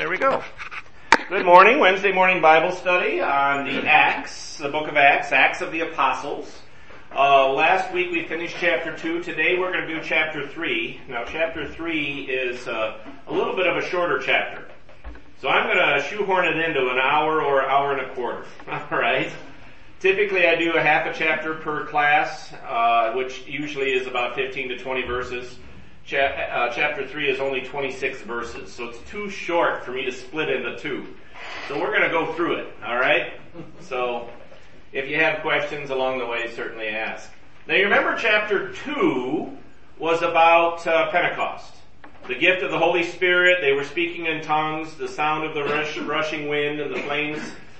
There we go. Good morning. Wednesday morning Bible study on the Acts, the book of Acts, Acts of the Apostles. Last week we finished chapter 2. Today we're going to do chapter 3. Now chapter 3 is a little bit of a shorter chapter. So I'm going to shoehorn it into an hour or hour and a quarter. Alright? Typically I do a half a chapter per class, which usually is about 15 to 20 verses. Chapter 3 is only 26 verses, so it's too short for me to split into two. So we're going to go through it, alright? So if you have questions along the way, certainly ask. Now you remember chapter 2 was about Pentecost. The gift of the Holy Spirit, they were speaking in tongues, the sound of the rushing wind and the flames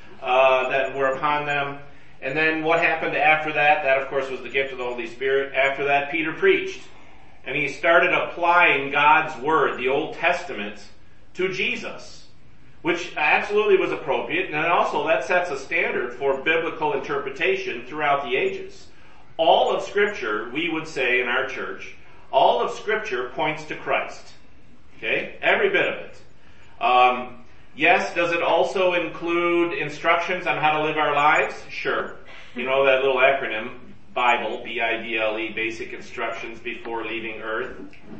that were upon them. And then what happened after that? That of course was the gift of the Holy Spirit. After that, Peter preached. And he started applying God's Word, the Old Testament, to Jesus, which absolutely was appropriate, and also that sets a standard for biblical interpretation throughout the ages. All of Scripture, we would say in our church, all of Scripture points to Christ. Okay? Every bit of it. Yes, does it also include instructions on how to live our lives? Sure. You know that little acronym, Bible, B-I-B-L-E, basic instructions before leaving Earth.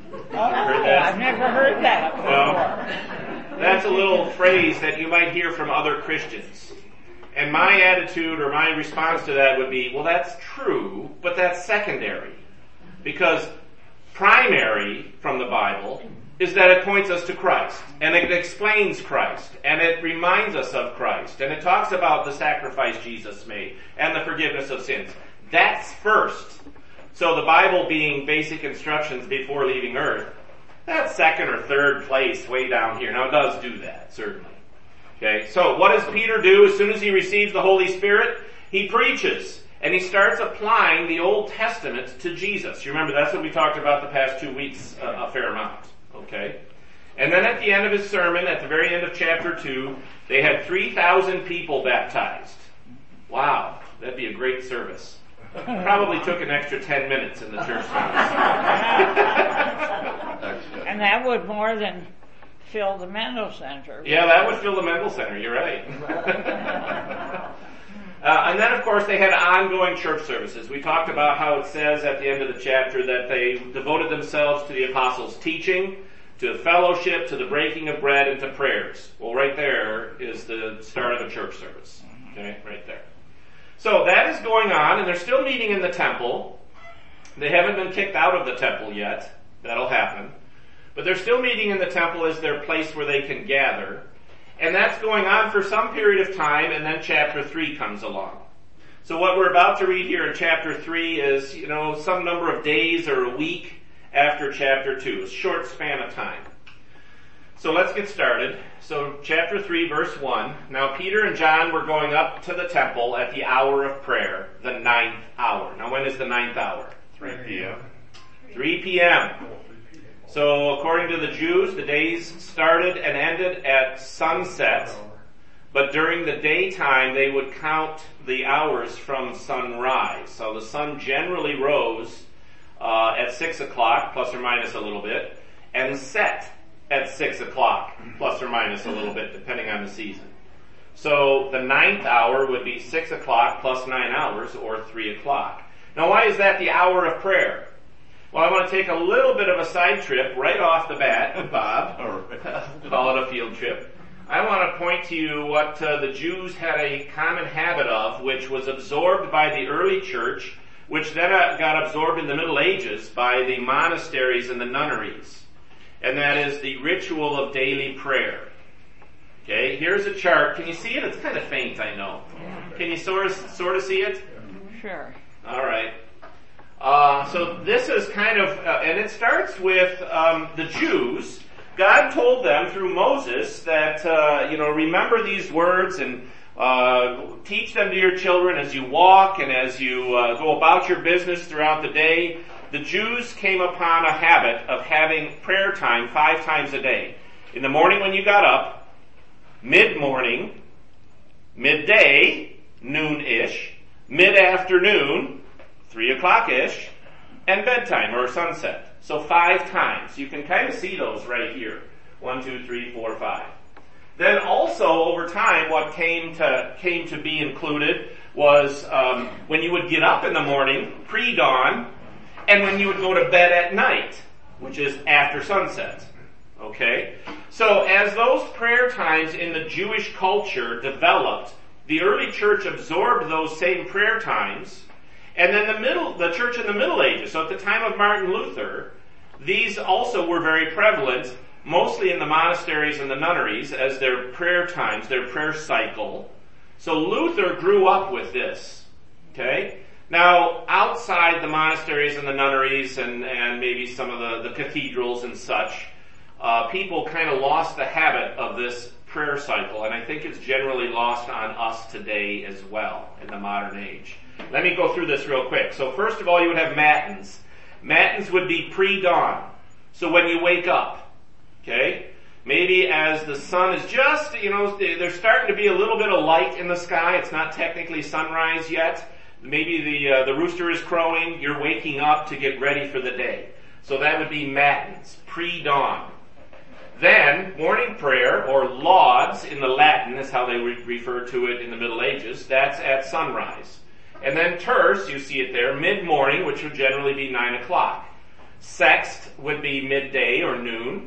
I've never heard that before. Well, that's a little phrase that you might hear from other Christians. And my attitude or my response to that would be, well, that's true, but that's secondary. Because primary from the Bible is that it points us to Christ, and it explains Christ, and it reminds us of Christ, and it talks about the sacrifice Jesus made, and the forgiveness of sins. That's first. So the Bible being basic instructions before leaving Earth, that's second or third place way down here. Now it does do that, certainly. Okay, so what does Peter do as soon as he receives the Holy Spirit? He preaches, and he starts applying the Old Testament to Jesus. You remember, that's what we talked about the past 2 weeks a fair amount. Okay? And then at the end of his sermon, at the very end of chapter 2, they had 3,000 people baptized. Wow, that'd be a great service. Probably took an extra 10 minutes in the church service. And that would more than fill the Mendel Center. Yeah, that would fill the Mendel Center, you're right. And then, of course, they had ongoing church services. We talked about how it says at the end of the chapter that they devoted themselves to the apostles' teaching, to fellowship, to the breaking of bread, and to prayers. Well, right there is the start of a church service. Okay, right there. So that is going on, and they're still meeting in the temple. They haven't been kicked out of the temple yet. That'll happen. But they're still meeting in the temple as their place where they can gather. And that's going on for some period of time, and then chapter 3 comes along. So what we're about to read here in chapter 3 is, some number of days or a week after chapter 2. A short span of time. So let's get started. So chapter 3, verse 1. Now Peter and John were going up to the temple at the hour of prayer, the 9th hour. Now when is the 9th hour? 3 p.m. 3 p.m. So according to the Jews, the days started and ended at sunset, but during the daytime they would count the hours from sunrise. So the sun generally rose at 6 o'clock, plus or minus a little bit, and set at 6 o'clock, plus or minus a little bit, depending on the season. So the 9th hour would be 6 o'clock plus 9 hours, or 3 o'clock. Now why is that the hour of prayer? Well, I want to take a little bit of a side trip right off the bat, Bob. Call it a field trip. I want to point to you what the Jews had a common habit of, which was absorbed by the early church, which then got absorbed in the Middle Ages by the monasteries and the nunneries. And that is the ritual of daily prayer. Okay, here's a chart. Can you see it? It's kind of faint, I know. Can you sort of see it? Sure. All right. So this is kind of, and it starts with the Jews. God told them through Moses that, remember these words and teach them to your children as you walk and as you go about your business throughout the day. The Jews came upon a habit of having prayer time 5 times a day. In the morning when you got up, mid-morning, midday, noon-ish, mid-afternoon, 3 o'clock-ish, and bedtime or sunset. So 5 times. You can kind of see those right here. 1, 2, 3, 4, 5. Then also over time, what came to be included was when you would get up in the morning, pre-dawn, and when you would go to bed at night, which is after sunset. Okay? So as those prayer times in the Jewish culture developed, the early church absorbed those same prayer times, and then the church in the Middle Ages, so at the time of Martin Luther, these also were very prevalent, mostly in the monasteries and the nunneries as their prayer times, their prayer cycle. So Luther grew up with this. Okay? Now, outside the monasteries and the nunneries and maybe some of the cathedrals and such, people kind of lost the habit of this prayer cycle, and I think it's generally lost on us today as well in the modern age. Let me go through this real quick. So first of all, you would have matins. Matins would be pre-dawn. So when you wake up, okay? Maybe as the sun is just, there's starting to be a little bit of light in the sky. It's not technically sunrise yet. Maybe the rooster is crowing. You're waking up to get ready for the day. So that would be matins, pre-dawn. Then, morning prayer, or lauds in the Latin is how they refer to it in the Middle Ages. That's at sunrise. And then terce, you see it there, mid-morning, which would generally be 9 o'clock. Sext would be midday or noon.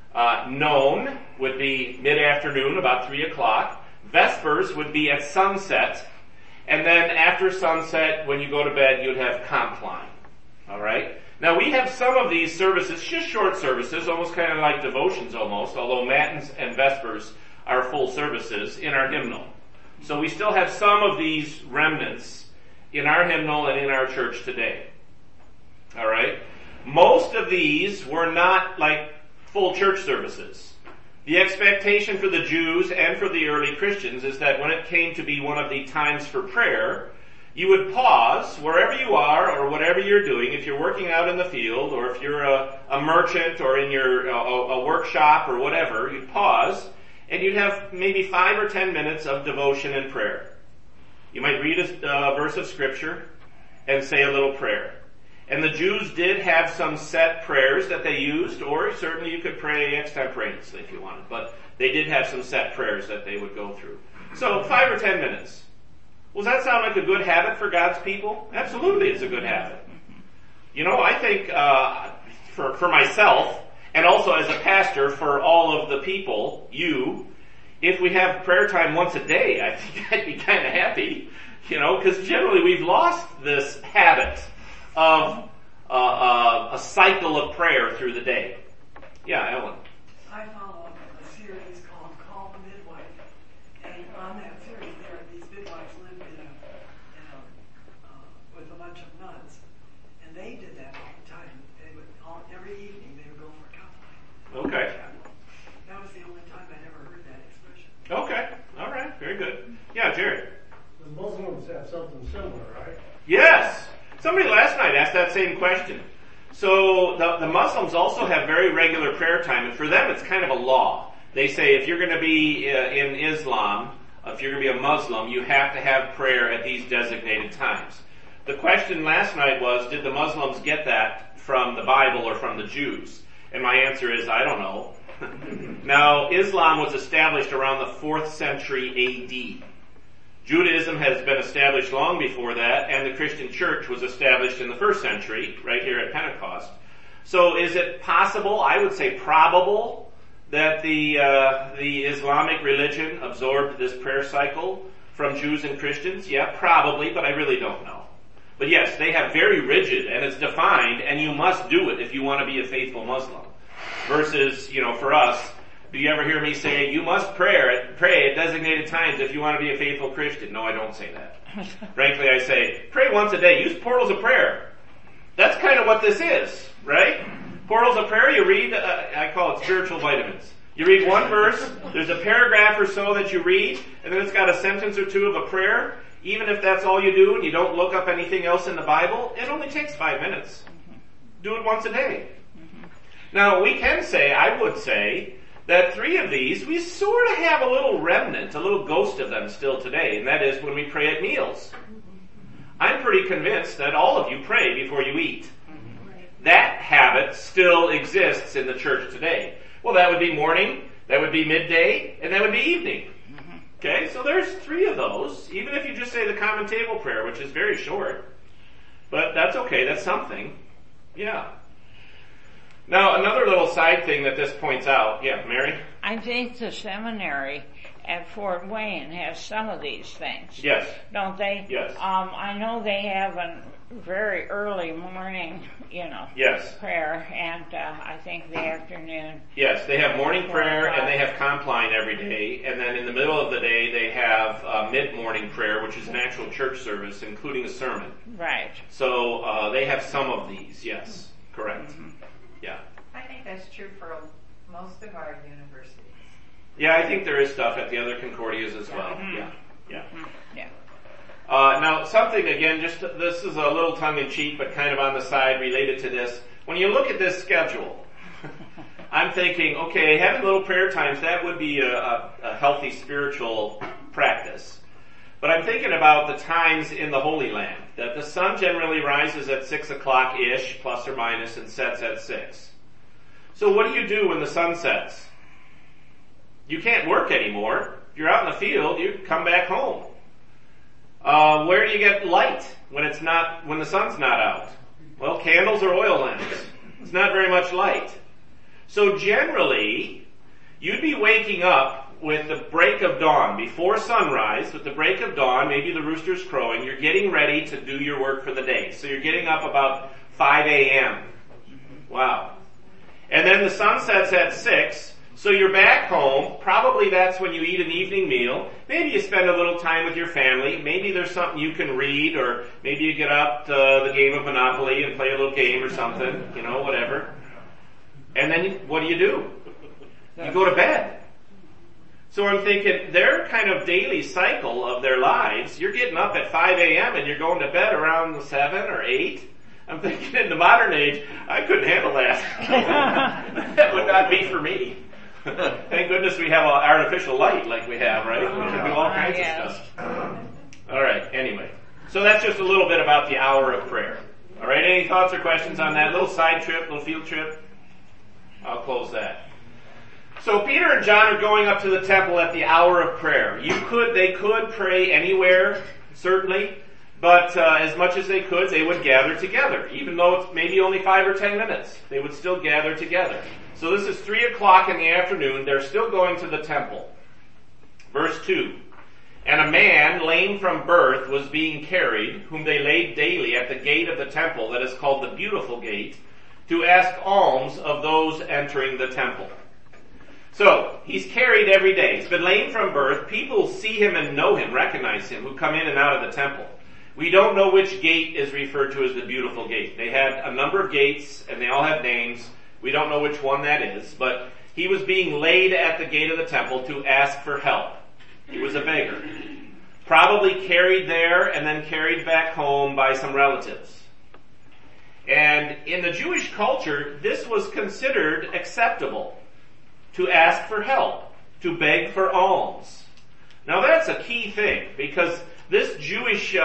None would be mid-afternoon, about 3 o'clock. Vespers would be at sunset. And then after sunset, when you go to bed, you'd have compline. All right? Now we have some of these services, just short services, almost kind of like devotions almost, although matins and vespers are full services in our hymnal. So we still have some of these remnants in our hymnal and in our church today. All right? Most of these were not like full church services. The expectation for the Jews and for the early Christians is that when it came to be one of the times for prayer, you would pause wherever you are or whatever you're doing. If you're working out in the field or if you're a merchant or in your a workshop or whatever, you'd pause and you'd have maybe 5 or 10 minutes of devotion and prayer. You might read a verse of scripture and say a little prayer. And the Jews did have some set prayers that they used, or certainly you could pray extemporaneously if you wanted, but they did have some set prayers that they would go through. So 5 or 10 minutes. Well, does that sound like a good habit for God's people? Absolutely, it's a good habit. I think for myself, and also as a pastor for all of the people, if we have prayer time once a day, I think I'd be kind of happy, because generally we've lost this habit of a cycle of prayer through the day. Yeah, Ellen. I follow a series called Call the Midwife, and on that series these midwives lived with a bunch of nuns, and they did that all the time. They would every evening they would go for compline. Okay. That was the only time I ever heard that expression. Okay. All right. Very good. Yeah, Jared. The Muslims have something similar, right? Yes. Somebody last night asked that same question. So the Muslims also have very regular prayer time, and for them it's kind of a law. They say if you're going to be in Islam, if you're going to be a Muslim, you have to have prayer at these designated times. The question last night was, did the Muslims get that from the Bible or from the Jews? And my answer is, I don't know. Now, Islam was established around the 4th century A.D. Judaism has been established long before that, and the Christian church was established in the 1st century, right here at Pentecost. So is it possible, I would say probable, that the Islamic religion absorbed this prayer cycle from Jews and Christians? Yeah, probably, but I really don't know. But yes, they have very rigid, and it's defined, and you must do it if you want to be a faithful Muslim. Versus, for us, do you ever hear me say, you must pray at designated times if you want to be a faithful Christian? No, I don't say that. Frankly, I say, pray once a day. Use portals of prayer. That's kind of what this is, right? Portals of prayer, you read, I call it spiritual vitamins. You read one verse, there's a paragraph or so that you read, and then it's got a sentence or two of a prayer. Even if that's all you do and you don't look up anything else in the Bible, it only takes 5 minutes. Do it once a day. Now, we can say, I would say, that 3 of these, we sort of have a little remnant, a little ghost of them still today, and that is when we pray at meals. I'm pretty convinced that all of you pray before you eat. That habit still exists in the church today. Well, that would be morning, That would be midday, and that would be evening. Okay, so there's 3 of those, even if you just say the common table prayer, which is very short. But that's okay, that's something. Yeah. Now, another little side thing that this points out. Yeah, Mary? I think the seminary at Fort Wayne has some of these things. Yes. Don't they? Yes. I know they have a very early morning, Yes. prayer, and I think the afternoon. Yes, they have morning prayer and they have Compline every day, and then in the middle of the day they have mid-morning prayer, which is an actual church service, including a sermon. Right. So they have some of these, yes, correct. Yeah. I think that's true for most of our universities. Yeah, I think there is stuff at the other Concordias as well. Yeah. Yeah. Now, something again, this is a little tongue-in-cheek, but kind of on the side related to this. When you look at this schedule, I'm thinking, okay, having little prayer times, that would be a healthy spiritual practice. But I'm thinking about the times in the Holy Land, that the sun generally rises at 6 o'clock-ish, plus or minus, and sets at 6. So what do you do when the sun sets? You can't work anymore. You're out in the field, you come back home. Where do you get light when the sun's not out? Well, candles or oil lamps. It's not very much light. So generally, you'd be waking up with the break of dawn, before sunrise, with the break of dawn, maybe the rooster's crowing, you're getting ready to do your work for the day. So you're getting up about 5 a.m. Wow. And then the sun sets at 6, so you're back home. Probably that's when you eat an evening meal. Maybe you spend a little time with your family. Maybe there's something you can read, or maybe you get up to the game of Monopoly and play a little game or something, whatever. And then what do? You go to bed. So I'm thinking their kind of daily cycle of their lives, you're getting up at 5 a.m. and you're going to bed around 7 or 8. I'm thinking in the modern age, I couldn't handle that. That would not be for me. Thank goodness we have artificial light like we have, right? We can do all kinds of stuff. All right, anyway. So that's just a little bit about the hour of prayer. All right, any thoughts or questions on that? Little side trip, little field trip? I'll close that. So Peter and John are going up to the temple at the hour of prayer. They could pray anywhere, certainly, but as much as they could, they would gather together. Even though it's maybe only 5 or 10 minutes, they would still gather together. So this is 3 o'clock in the afternoon. They're still going to the temple. Verse 2. And a man lame from birth was being carried, whom they laid daily at the gate of the temple that is called the Beautiful Gate, to ask alms of those entering the temple. So, he's carried every day. He's been lame from birth. People see him and know him, recognize him, who come in and out of the temple. We don't know which gate is referred to as the Beautiful Gate. They had a number of gates, and they all have names. We don't know which one that is, but he was being laid at the gate of the temple to ask for help. He was a beggar. Probably carried there and then carried back home by some relatives. And in the Jewish culture, this was considered acceptable, to ask for help, to beg for alms. Now that's a key thing, because this Jewish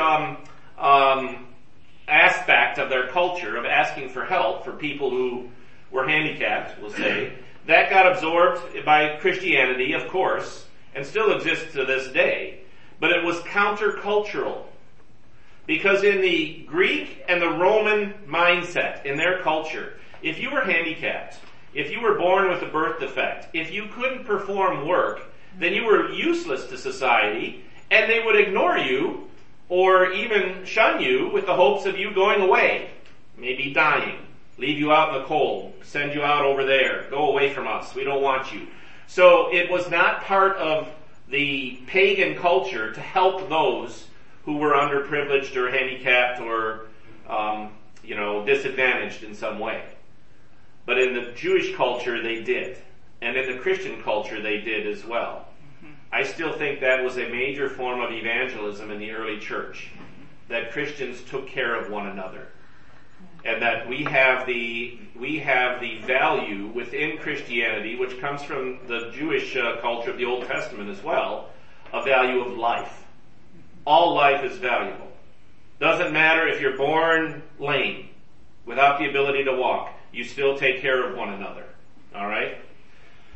aspect of their culture of asking for help for people who were handicapped, we'll say, that got absorbed by Christianity, of course, and still exists to this day. But it was countercultural. Because in the Greek and the Roman mindset, in their culture, if you were handicapped, if you were born with a birth defect, if you couldn't perform work, then you were useless to society, and they would ignore you, or even shun you with the hopes of you going away, maybe dying, leave you out in the cold, send you out over there, go away from us, we don't want you. So it was not part of the pagan culture to help those who were underprivileged or handicapped or, disadvantaged in some way. But in the Jewish culture, they did. And in the Christian culture, they did as well. I still think that was a major form of evangelism in the early church, that Christians took care of one another. And that we have the value within Christianity, which comes from the Jewish culture of the Old Testament as well, a value of life. All life is valuable. Doesn't matter if you're born lame, without the ability to walk, you still take care of one another. All right?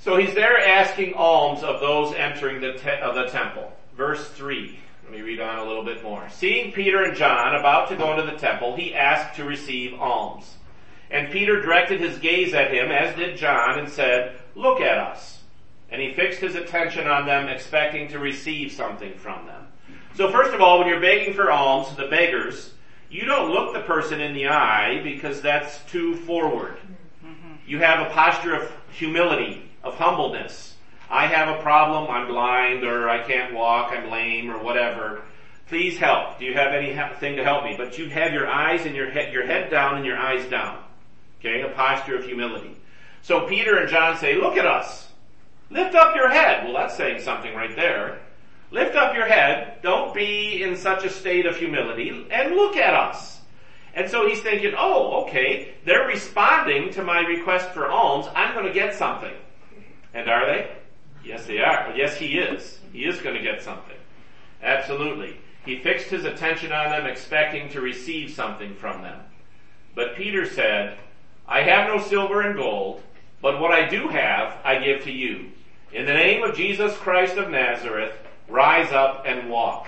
So he's there asking alms of those entering the temple. Verse 3. Let me read on a little bit more. Seeing Peter and John about to go into the temple, he asked to receive alms. And Peter directed his gaze at him, as did John, and said, "Look at us." And he fixed his attention on them, expecting to receive something from them. So first of all, when you're begging for alms, the beggars, you don't look the person in the eye because that's too forward. You have a posture of humility, of humbleness. I have a problem, I'm blind, or I can't walk, I'm lame, or whatever. Please help. Do you have anything to help me? But you have your eyes and your head down and your eyes down. Okay, a posture of humility. So Peter and John say, "Look at us. Lift up your head." Well, that's saying something right there. Lift up your head. Don't be in such a state of humility, and look at us. And so he's thinking, oh, okay, they're responding to my request for alms. I'm going to get something. And are they? Yes, they are. Yes, he is. He is going to get something. Absolutely. He fixed his attention on them, expecting to receive something from them. But Peter said, "I have no silver and gold, but what I do have, I give to you. In the name of Jesus Christ of Nazareth, rise up and walk."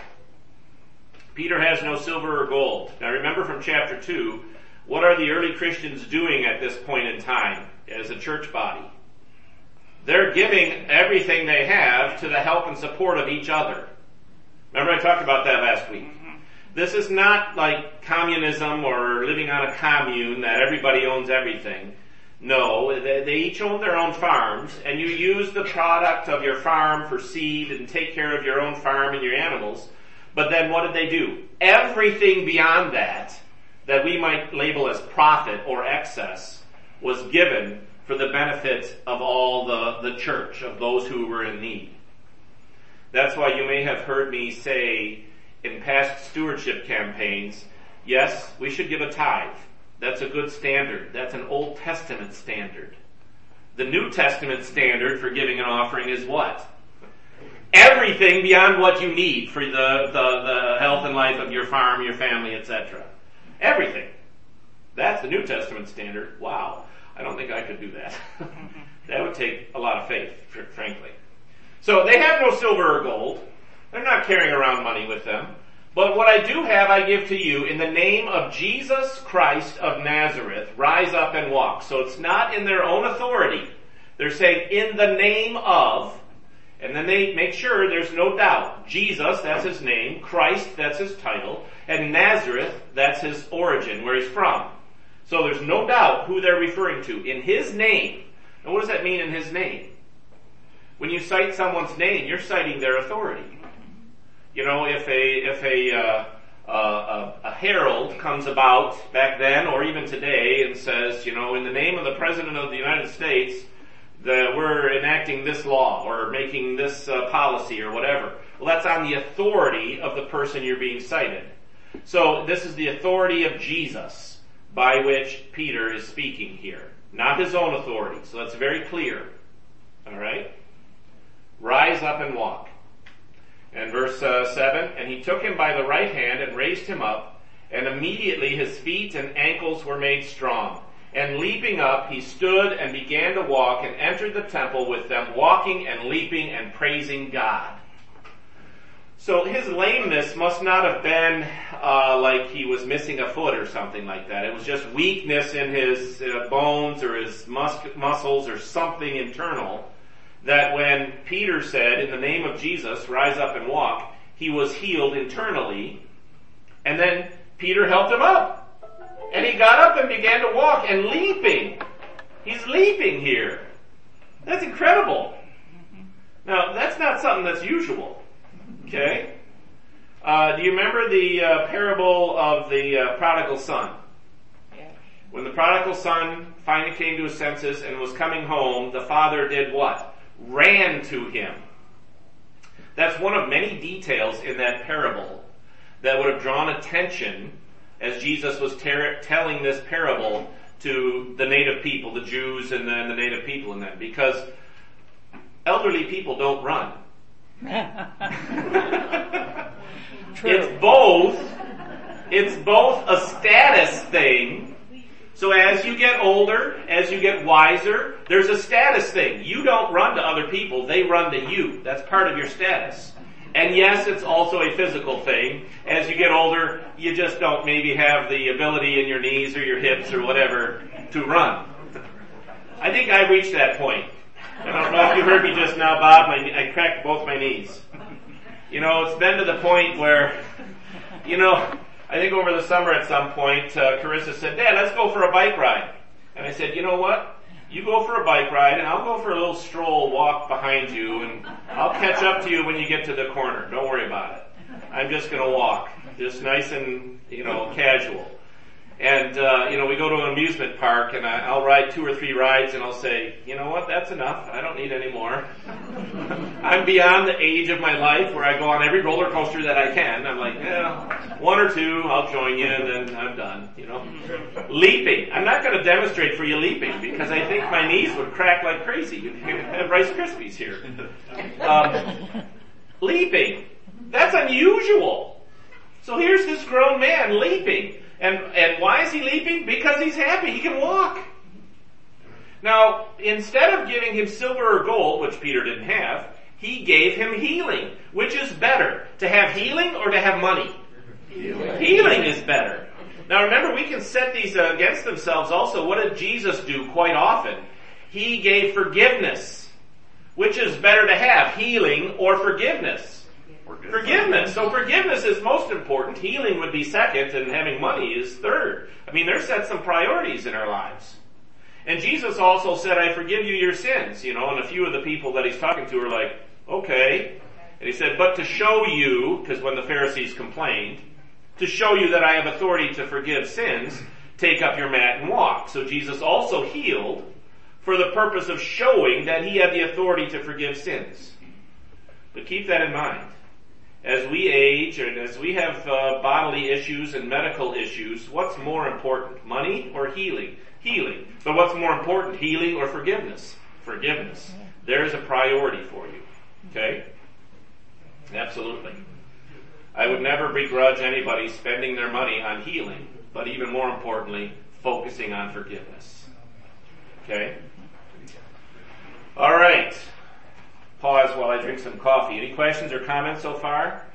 Peter has no silver or gold. Now remember from chapter 2, what are the early Christians doing at this point in time as a church body? They're giving everything they have to the help and support of each other. Remember I talked about that last week. This is not like communism or living on a commune that everybody owns everything. No, they each own their own farms, and you use the product of your farm for seed and take care of your own farm and your animals. But then what did they do? Everything beyond that we might label as profit or excess, was given for the benefit of all the church, of those who were in need. That's why you may have heard me say in past stewardship campaigns, yes, we should give a tithe. That's a good standard. That's an Old Testament standard. The New Testament standard for giving an offering is what? Everything beyond what you need for the health and life of your farm, your family, etc. Everything. That's the New Testament standard. Wow. I don't think I could do that. That would take a lot of faith, frankly. So they have no silver or gold. They're not carrying around money with them. But what I do have, I give to you. In the name of Jesus Christ of Nazareth, rise up and walk. So it's not in their own authority. They're saying, in the name of, and then they make sure there's no doubt. Jesus, that's his name. Christ, that's his title. And Nazareth, that's his origin, where he's from. So there's no doubt who they're referring to. In his name. Now what does that mean, in his name? When you cite someone's name, you're citing their authority. You know, if a herald comes about back then or even today and says, you know, in the name of the President of the United States, we're enacting this law or making this policy or whatever. Well, that's on the authority of the person you're being cited. So this is the authority of Jesus by which Peter is speaking here, not his own authority. So that's very clear. All right? Rise up and walk. And verse 7, and he took him by the right hand and raised him up, and immediately his feet and ankles were made strong. And leaping up, he stood and began to walk and entered the temple with them, walking and leaping and praising God. So his lameness must not have been like he was missing a foot or something like that. It was just weakness in his bones or his muscles or something internal, that when Peter said, in the name of Jesus, rise up and walk, he was healed internally. And then Peter helped him up. And he got up and began to walk and leaping. He's leaping here. That's incredible. Now, that's not something that's usual. Okay? Do you remember the parable of the prodigal son? Yes. When the prodigal son finally came to his senses and was coming home, the father did what? Ran to him. That's one of many details in that parable that would have drawn attention as Jesus was telling this parable to the native people, the Jews and the native people in that, because elderly people don't run. True. It's both a status thing So as you get older, as you get wiser, there's a status thing. You don't run to other people, they run to you. That's part of your status. And yes, it's also a physical thing. As you get older, you just don't maybe have the ability in your knees or your hips or whatever to run. I think I reached that point. I don't know if you heard me just now, Bob. I cracked both my knees. It's been to the point where, I think over the summer at some point, Carissa said, Dad, let's go for a bike ride. And I said, you know what? You go for a bike ride, and I'll go for a little stroll walk behind you, and I'll catch up to you when you get to the corner. Don't worry about it. I'm just going to walk, just nice and, casual. And, we go to an amusement park, and I'll ride 2 or 3 rides, and I'll say, you know what, that's enough. I don't need any more. I'm beyond the age of my life where I go on every roller coaster that I can. I'm like, 1 or 2, I'll join you, and then I'm done, Leaping. I'm not going to demonstrate for you leaping, because I think my knees would crack like crazy. You have Rice Krispies here. Leaping. That's unusual. So here's this grown man leaping. And why is he leaping? Because he's happy. He can walk. Now, instead of giving him silver or gold, which Peter didn't have, he gave him healing. Which is better? To have healing or to have money? Healing is better. Now remember, we can set these against themselves also. What did Jesus do quite often? He gave forgiveness. Which is better to have? Healing or forgiveness? Forgiveness. So forgiveness is most important. Healing would be second, and having money is third. There's set some priorities in our lives. And Jesus also said, I forgive you your sins, and a few of the people that he's talking to are like, okay. And he said, but to show you, because when the Pharisees complained, to show you that I have authority to forgive sins, take up your mat and walk. So Jesus also healed for the purpose of showing that he had the authority to forgive sins. But keep that in mind. As we age and as we have bodily issues and medical issues, what's more important, money or healing? Healing. But what's more important, healing or forgiveness? Forgiveness. There's a priority for you. Okay? Absolutely. I would never begrudge anybody spending their money on healing, but even more importantly, focusing on forgiveness. Okay? All right. Pause while I drink some coffee. Any questions or comments so far?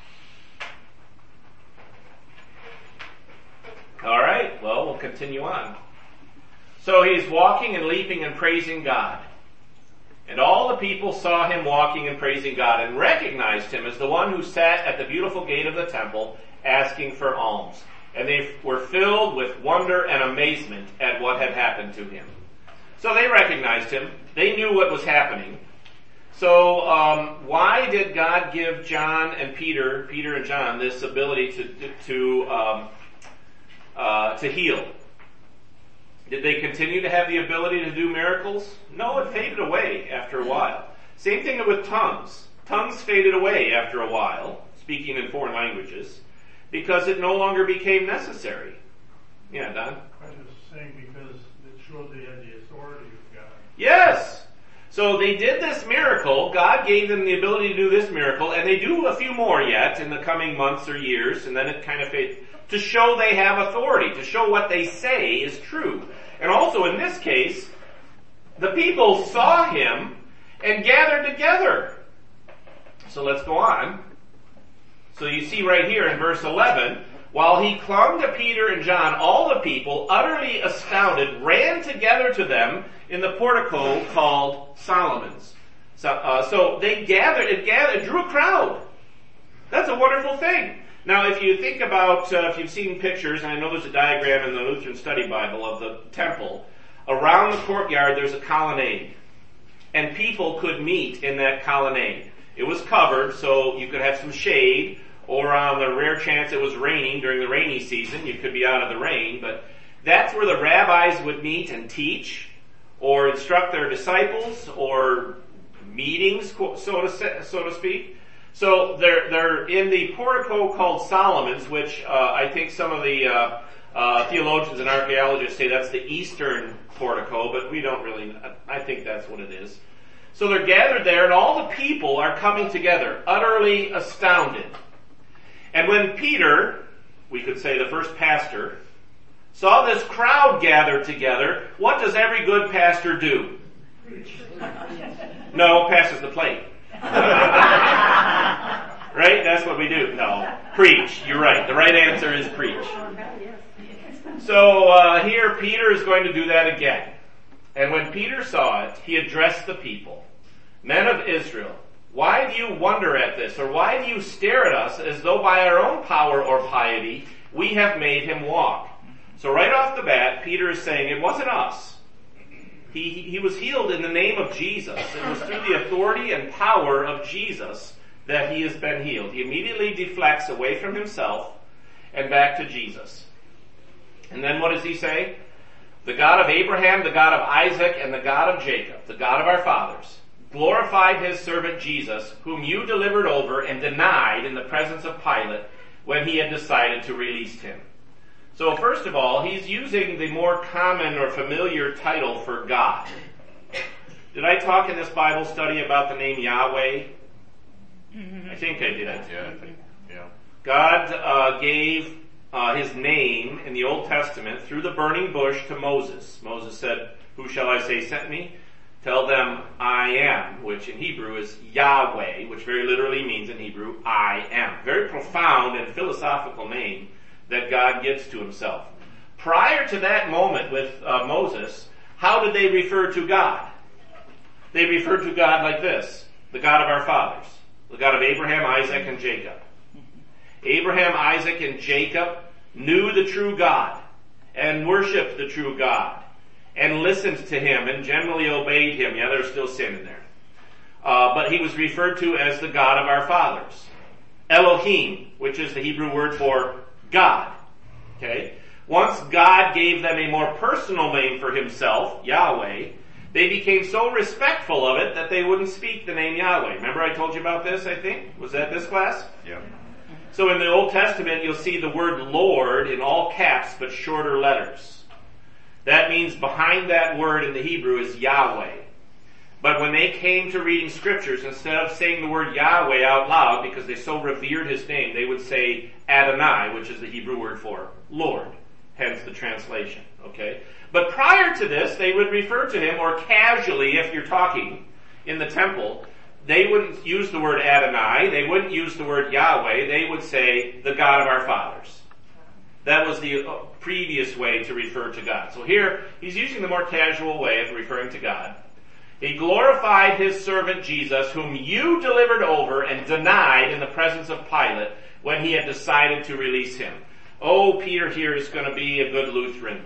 All right, well, we'll continue on. So he's walking and leaping and praising God. And all the people saw him walking and praising God and recognized him as the one who sat at the beautiful gate of the temple asking for alms. And they were filled with wonder and amazement at what had happened to him. So they recognized him. They knew what was happening. So, why did God give John and Peter and John, this ability to heal? Did they continue to have the ability to do miracles? No, it faded away after a while. Same thing with tongues. Tongues faded away after a while, speaking in foreign languages, because it no longer became necessary. Yeah, Don? I was saying because it showed they had the authority of God. Yes! So they did this miracle, God gave them the ability to do this miracle, and they do a few more yet in the coming months or years, and then it kind of fades, to show they have authority, to show what they say is true. And also in this case, the people saw him and gathered together. So let's go on. So you see right here in verse 11, while he clung to Peter and John, all the people, utterly astounded, ran together to them in the portico called Solomon's. So they gathered, it drew a crowd. That's a wonderful thing. Now if you think about, if you've seen pictures, and I know there's a diagram in the Lutheran Study Bible of the temple, around the courtyard there's a colonnade. And people could meet in that colonnade. It was covered, so you could have some shade, or on the rare chance it was raining during the rainy season, you could be out of the rain, but that's where the rabbis would meet and teach, or instruct their disciples, or meetings, so to speak. So they're in the portico called Solomon's, which I think some of the theologians and archaeologists say that's the eastern portico, but we don't really, I think that's what it is. So they're gathered there, and all the people are coming together, utterly astounded. And when Peter, we could say the first pastor, saw this crowd gathered together, what does every good pastor do? No, passes the plate. Right? That's what we do. No. Preach. You're right. The right answer is preach. So here Peter is going to do that again. And when Peter saw it, he addressed the people. Men of Israel, why do you wonder at this? Or why do you stare at us as though by our own power or piety we have made him walk? So right off the bat, Peter is saying it wasn't us. He was healed in the name of Jesus. It was through the authority and power of Jesus that he has been healed. He immediately deflects away from himself and back to Jesus. And then what does he say? The God of Abraham, the God of Isaac, and the God of Jacob, the God of our fathers, glorified his servant Jesus, whom you delivered over and denied in the presence of Pilate when he had decided to release him. So first of all, he's using the more common or familiar title for God. Did I talk in this Bible study about the name Yahweh? I think I did. Yeah. God gave his name in the Old Testament through the burning bush to Moses. Moses said, "Who shall I say sent me? Tell them I am," which in Hebrew is Yahweh, which very literally means in Hebrew, I am. Very profound and philosophical name that God gives to himself. Prior to that moment with Moses, how did they refer to God? They referred to God like this: the God of our fathers, the God of Abraham, Isaac, and Jacob. Abraham, Isaac, and Jacob knew the true God and worshipped the true God and listened to him and generally obeyed him. Yeah, there's still sin in there. But he was referred to as the God of our fathers. Elohim, which is the Hebrew word for God. Okay? Once God gave them a more personal name for himself, Yahweh, they became so respectful of it that they wouldn't speak the name Yahweh. Remember I told you about this, I think? Was that this class? Yeah. So in the Old Testament, you'll see the word Lord in all caps but shorter letters. That means behind that word in the Hebrew is Yahweh. But when they came to reading scriptures, instead of saying the word Yahweh out loud because they so revered his name, they would say Adonai, which is the Hebrew word for Lord. Hence the translation. Okay? But prior to this, they would refer to him, or casually, if you're talking in the temple, they wouldn't use the word Adonai, they wouldn't use the word Yahweh, they would say the God of our fathers. That was the previous way to refer to God. So here, he's using the more casual way of referring to God. He glorified his servant Jesus, whom you delivered over and denied in the presence of Pilate when he had decided to release him. Oh, Peter here is going to be a good Lutheran.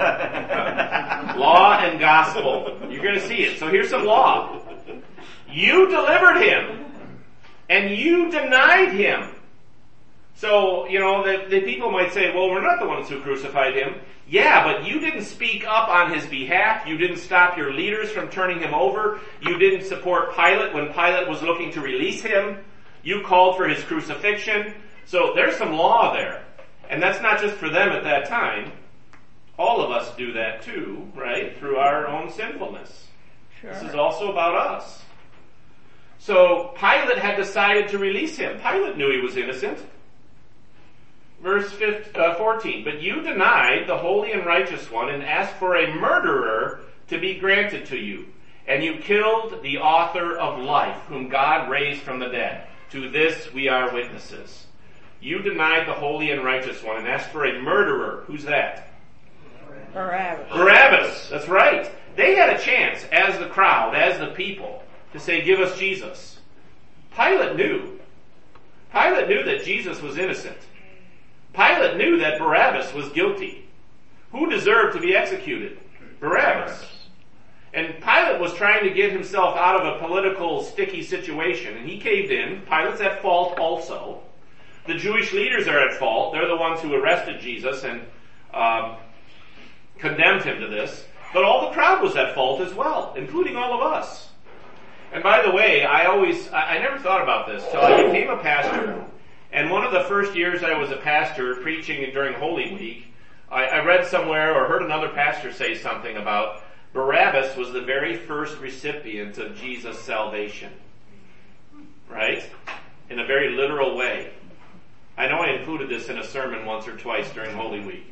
Law and gospel. You're going to see it. So here's some law. You delivered him, and you denied him. So, the people might say, well, we're not the ones who crucified him. Yeah, but you didn't speak up on his behalf. You didn't stop your leaders from turning him over. You didn't support Pilate when Pilate was looking to release him. You called for his crucifixion. So there's some law there. And that's not just for them at that time. All of us do that too, right? Through our own sinfulness. Sure. This is also about us. So Pilate had decided to release him. Pilate knew he was innocent. Verse 14, but you denied the holy and righteous one and asked for a murderer to be granted to you. And you killed the author of life, whom God raised from the dead. To this we are witnesses. You denied the holy and righteous one and asked for a murderer. Who's that? Barabbas. Barabbas, that's right. They had a chance, as the crowd, as the people, to say, give us Jesus. Pilate knew. Pilate knew that Jesus was innocent. Pilate knew that Barabbas was guilty. Who deserved to be executed? Barabbas. And Pilate was trying to get himself out of a political sticky situation, and he caved in. Pilate's at fault also. The Jewish leaders are at fault. They're the ones who arrested Jesus and condemned him to this. But all the crowd was at fault as well, including all of us. And by the way, I never thought about this till I became a pastor. And one of the first years I was a pastor preaching during Holy Week, I read somewhere or heard another pastor say something about Barabbas was the very first recipient of Jesus' salvation. Right? In a very literal way. I know I included this in a sermon once or twice during Holy Week.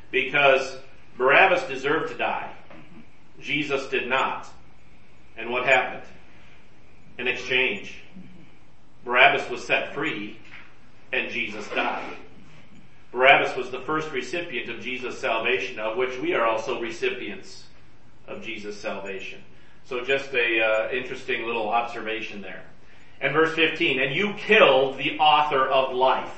Because Barabbas deserved to die. Jesus did not. And what happened? In exchange, Barabbas was set free and Jesus died. Barabbas was the first recipient of Jesus' salvation, of which we are also recipients of Jesus' salvation. So just a interesting little observation there. And verse 15, and you killed the author of life.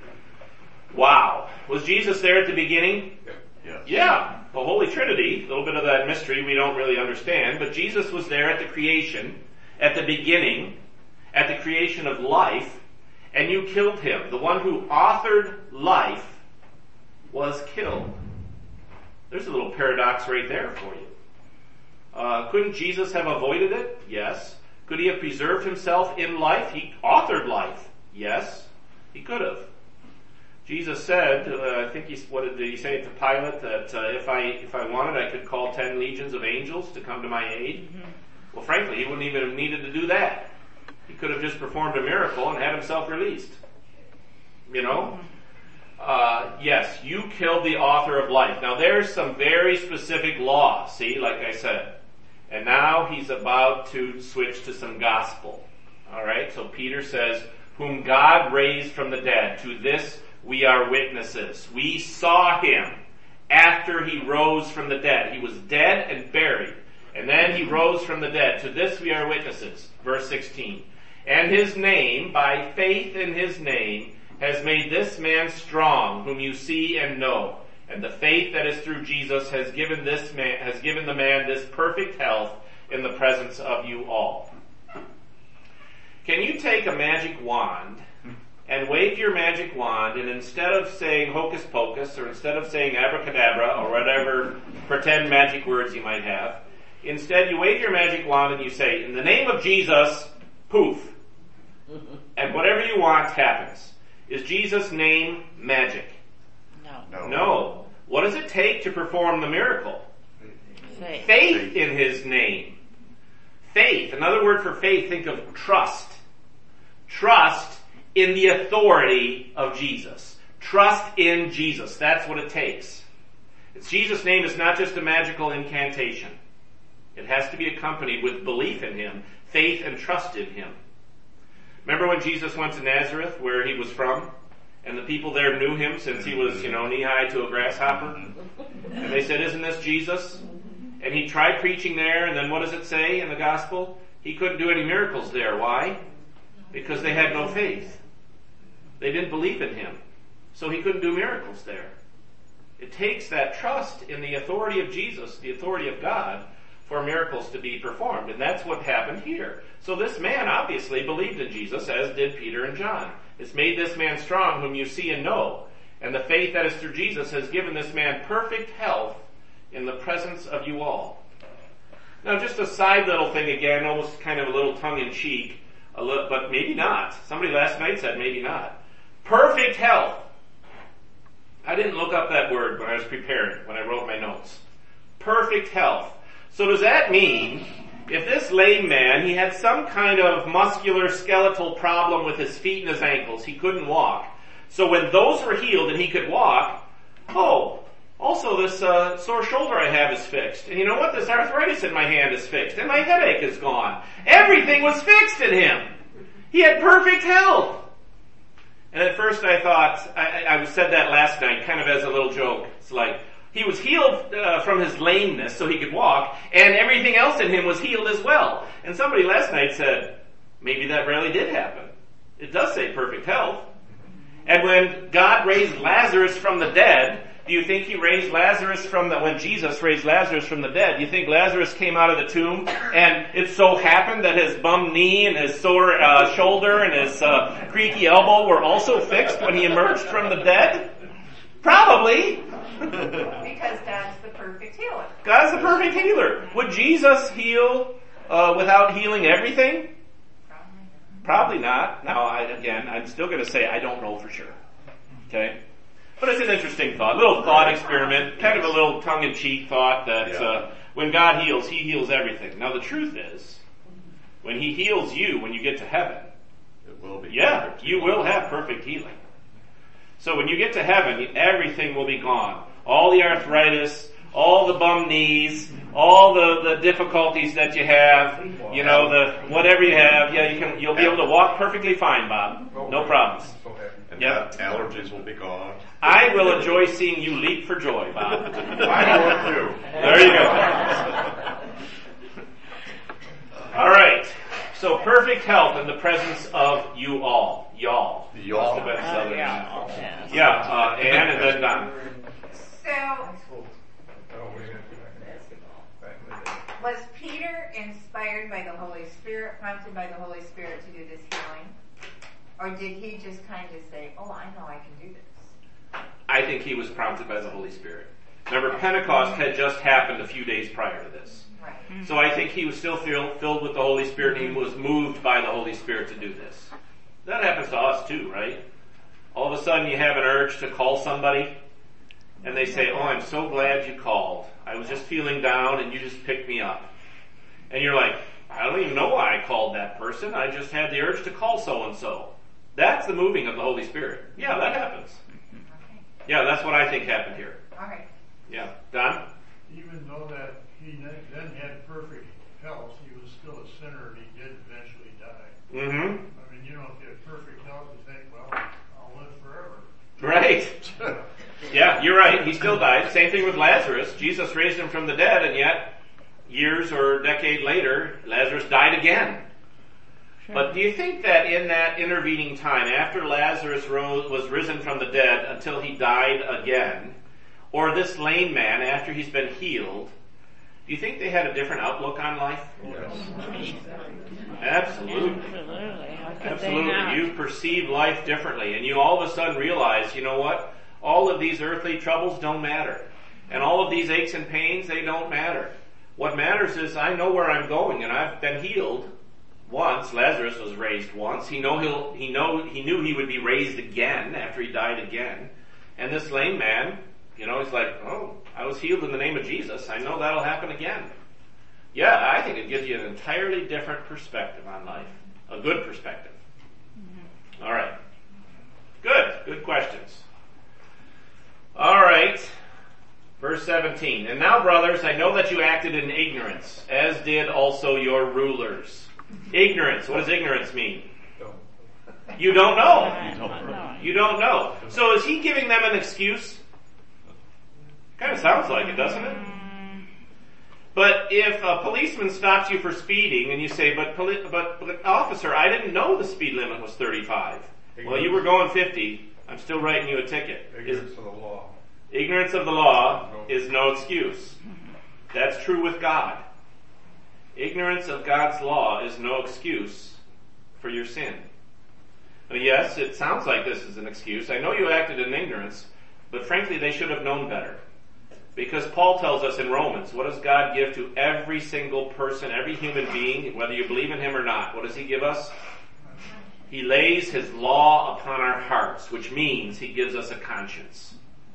Wow. Was Jesus there at the beginning? Yes. Yeah. The Holy Trinity, a little bit of that mystery we don't really understand, but Jesus was there at the creation, at the beginning, at the creation of life, and you killed him. The one who authored life was killed. There's a little paradox right there for you. Couldn't Jesus have avoided it? Yes. Could he have preserved himself in life? He authored life. Yes, he could have. Jesus said, I think what did he say to Pilate? That if I wanted, I could call 10 legions of angels to come to my aid. Mm-hmm. Well, frankly, he wouldn't even have needed to do that. He could have just performed a miracle and had himself released. You know? Yes, you killed the author of life. Now there's some very specific law, see, like I said. And now he's about to switch to some gospel. Alright, so Peter says, whom God raised from the dead, to this we are witnesses. We saw him after he rose from the dead. He was dead and buried. And then he rose from the dead. To this we are witnesses. Verse 16. And his name, by faith in his name, has made this man strong, whom you see and know. And the faith that is through Jesus has given the man this perfect health in the presence of you all. Can you take a magic wand and wave your magic wand, and instead of saying hocus pocus, or instead of saying abracadabra, or whatever pretend magic words you might have, instead you wave your magic wand and you say, in the name of Jesus, poof. And whatever you want happens. Is Jesus' name magic? No. What does it take to perform the miracle? Faith in his name. Faith. Another word for faith, think of trust. Trust in the authority of Jesus. Trust in Jesus. That's what it takes. Jesus' name is not just a magical incantation. It has to be accompanied with belief in him, faith and trust in him. Remember when Jesus went to Nazareth, where he was from? And the people there knew him since he was, knee-high to a grasshopper. And they said, isn't this Jesus? And he tried preaching there, and then what does it say in the gospel? He couldn't do any miracles there. Why? Because they had no faith. They didn't believe in him. So he couldn't do miracles there. It takes that trust in the authority of Jesus, the authority of God, for miracles to be performed. And that's what happened here. So this man obviously believed in Jesus, as did Peter and John. It's made this man strong, whom you see and know. And the faith that is through Jesus has given this man perfect health in the presence of you all. Now just a side little thing again, almost kind of a little tongue-in-cheek, but maybe not. Somebody last night said maybe not. Perfect health. I didn't look up that word when I was preparing, when I wrote my notes. Perfect health. So does that mean if this lame man, he had some kind of muscular skeletal problem with his feet and his ankles, he couldn't walk. So when those were healed and he could walk, also this sore shoulder I have is fixed. And you know what? This arthritis in my hand is fixed. And my headache is gone. Everything was fixed in him. He had perfect health. And at first I thought, I said that last night kind of as a little joke. It's like, he was healed from his lameness so he could walk, and everything else in him was healed as well. And somebody last night said, maybe that really did happen. It does say perfect health. And when God raised Lazarus from the dead, do you think he raised Lazarus when Jesus raised Lazarus from the dead, do you think Lazarus came out of the tomb and it so happened that his bum knee and his sore shoulder and his creaky elbow were also fixed when he emerged from the dead? Probably. Because God's the perfect healer. God's the perfect healer. Would Jesus heal without healing everything? Probably not. Now, I'm still going to say I don't know for sure. Okay? But it's an interesting thought. A little thought experiment. Kind of a little tongue-in-cheek thought that when God heals, he heals everything. Now, the truth is, when he heals you, when you get to heaven, it will be you will have perfect healing. So when you get to heaven, everything will be gone. all the arthritis, all the bum knees, all the difficulties that you have, the whatever you have, you'll be able to walk perfectly fine, Bob. No problems. And Yep. allergies will be gone. I will enjoy seeing you leap for joy, Bob. I will too. There you go. All right. So perfect health in the presence of you all. Y'all. Y'all. Must have been Southern. Yes. Yeah, Ann and then Don. So, was Peter inspired by the Holy Spirit, prompted by the Holy Spirit to do this healing? Or did he just kind of say, oh, I know I can do this? I think he was prompted by the Holy Spirit. Remember, Pentecost had just happened a few days prior to this. Right. So I think he was still filled with the Holy Spirit, and he was moved by the Holy Spirit to do this. That happens to us too, right? All of a sudden you have an urge to call somebody, and they say, oh, I'm so glad you called. I was just feeling down, and you just picked me up. And you're like, I don't even know why I called that person. I just had the urge to call so-and-so. That's the moving of the Holy Spirit. Yeah, that happens. Okay. Yeah, that's what I think happened here. All right. Yeah. Don? Even though that he then had perfect health, he was still a sinner and he did eventually die. Mm-hmm. I mean, if you have perfect health, you think, well, I'll live forever. Right. Yeah, you're right. He still died. Same thing with Lazarus. Jesus raised him from the dead, and yet, years or a decade later, Lazarus died again. Sure. But do you think that in that intervening time, after Lazarus was risen from the dead until he died again, or this lame man after he's been healed, do you think they had a different outlook on life? Yes. Absolutely. Absolutely. How could they Absolutely. not? You perceive life differently, and you all of a sudden realize, you know what? All of these earthly troubles don't matter. And all of these aches and pains, they don't matter. What matters is I know where I'm going, and I've been healed once. Lazarus was raised once. He knew he would be raised again after he died again. And this lame man, he's like, oh, I was healed in the name of Jesus. I know that'll happen again. Yeah, I think it gives you an entirely different perspective on life. A good perspective. Mm-hmm. All right. Good questions. All right. Verse 17. And now, brothers, I know that you acted in ignorance, as did also your rulers. Ignorance. What does ignorance mean? You don't know. You don't know. So is he giving them an excuse? Kind of sounds like it, doesn't it? But if a policeman stops you for speeding and you say, but officer, I didn't know the speed limit was 35. Well, you were going 50. I'm still writing you a ticket. Ignorance of the law. Ignorance of the law is no excuse. That's true with God. Ignorance of God's law is no excuse for your sin. Now, yes, it sounds like this is an excuse. I know you acted in ignorance, but frankly, they should have known better. Because Paul tells us in Romans, what does God give to every single person, every human being, whether you believe in him or not? What does he give us? He lays his law upon our hearts, which means he gives us a conscience.